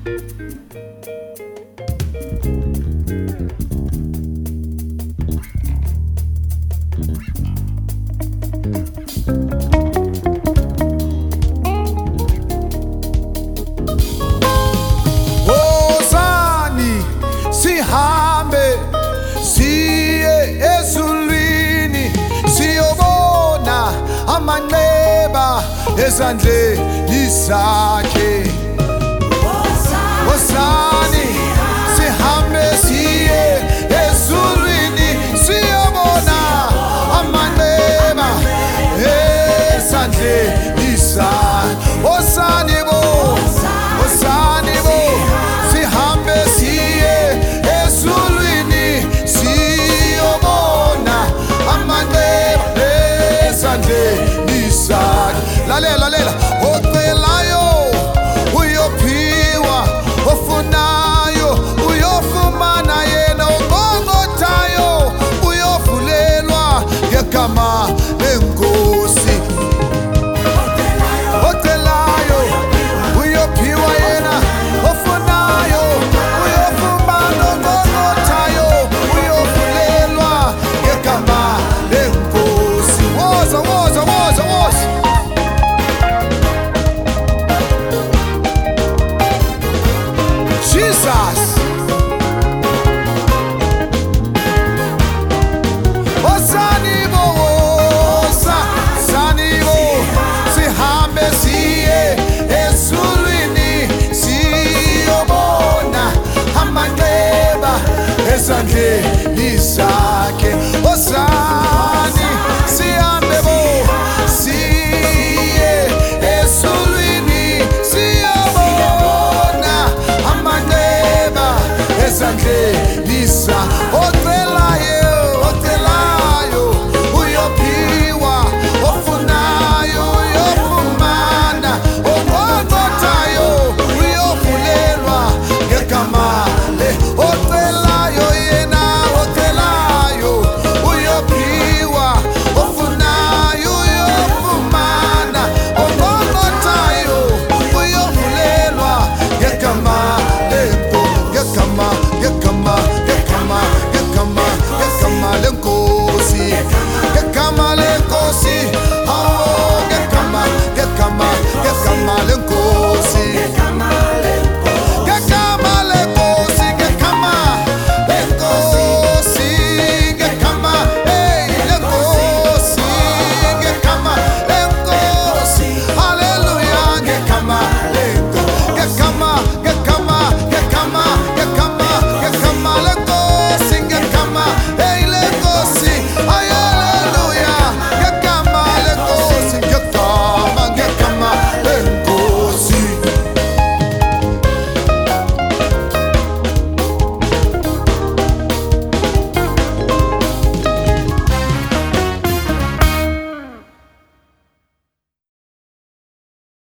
Wozani sihambe siye ezulwini siyobona amanxeba ezandleni zakhe. Wozani sihambe siye ezulwini siyobona amanxeba ezandleni zakhe. Wozani bo, wozani bo, sihambe siye ezulwini siyobona amanxeba ezandleni zakhe. Lalela, lalela. Ocelayo uyophiwa, ofunayo uyofumana, yena oqongqothayo uyovulelwa ngegama lenkosi. Ocelayo uyophiwa, yena ofunayo uyofumana, oqongqothayo uyovulelwa ngegama lenkosi. Woza, woza, woza, woza. Jesus.